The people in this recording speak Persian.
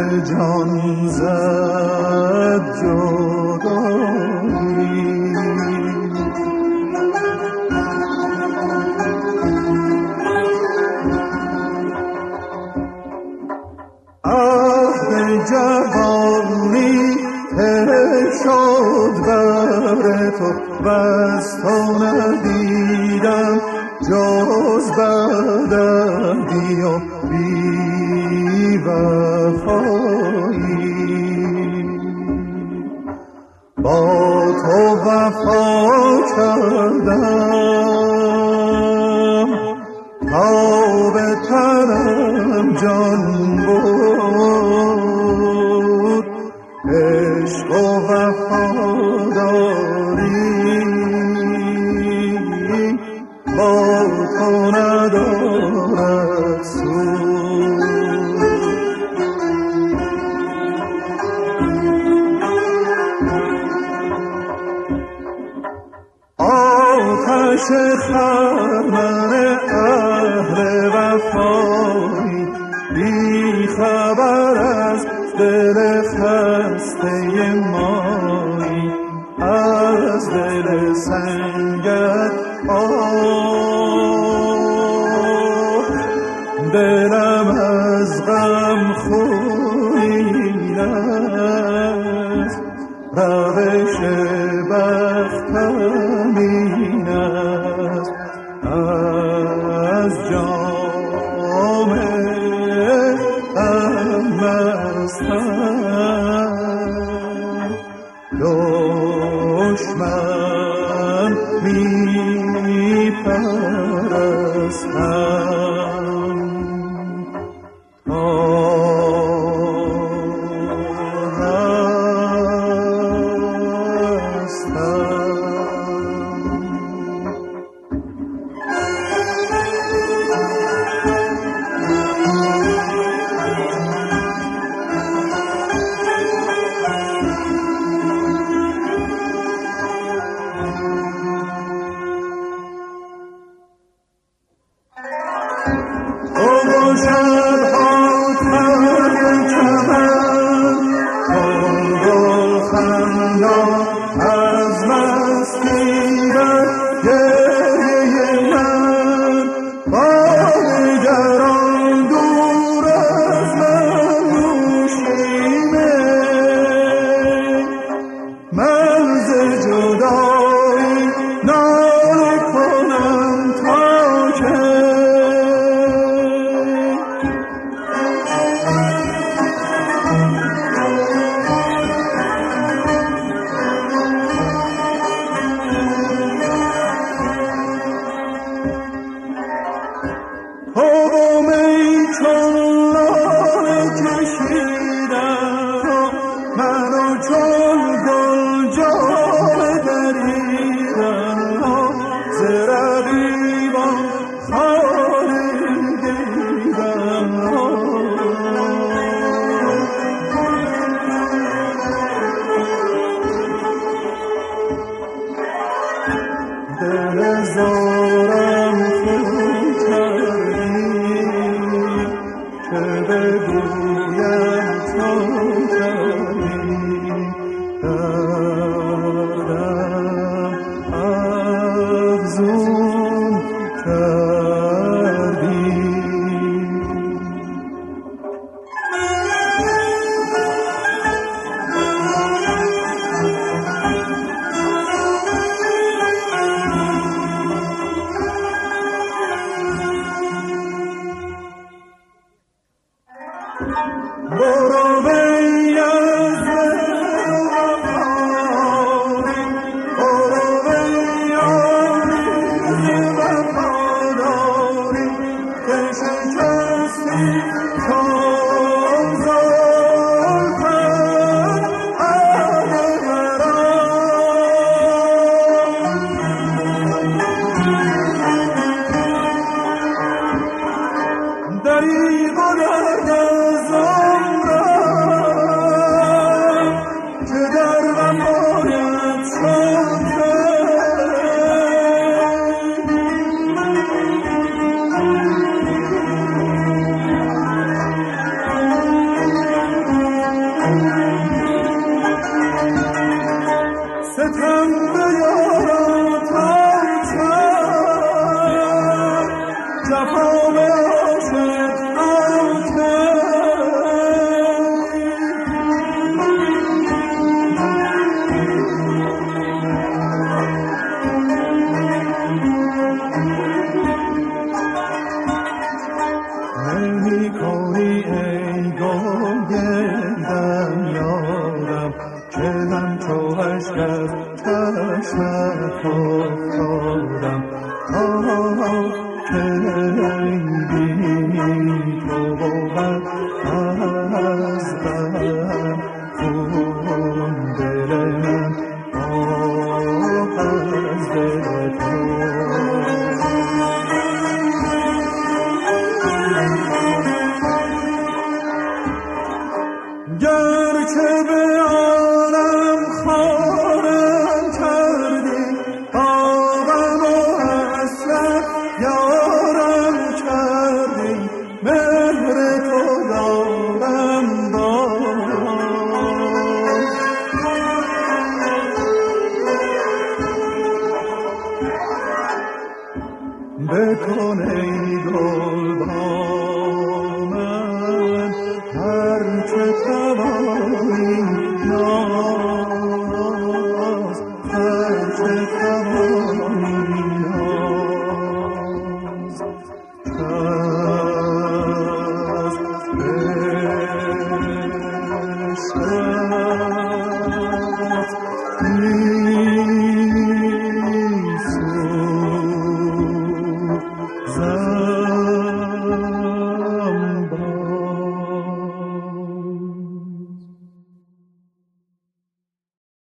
جان زد جدایی. عهد جوانی شد بر تو بس تو ندیدم جز بدی و بی وفایی. با تو وفا کردم تا به تنم جان بود. عشق و وفاداری با تو ندارد سود. آتش خرمن اهل وفایی بی خبر از دل خسته مایی. از دل سنگت دلم از غم خونین است. روش بختم این است از جام غم مستم. دشمن می پرستم برو گرچه به عالم خارم کردی با غم و حسرت یارم کردی مهر تو دارم بکن ای گل با من هرچه توانی ناز هرچه توانی ناز از عشقت می سوزم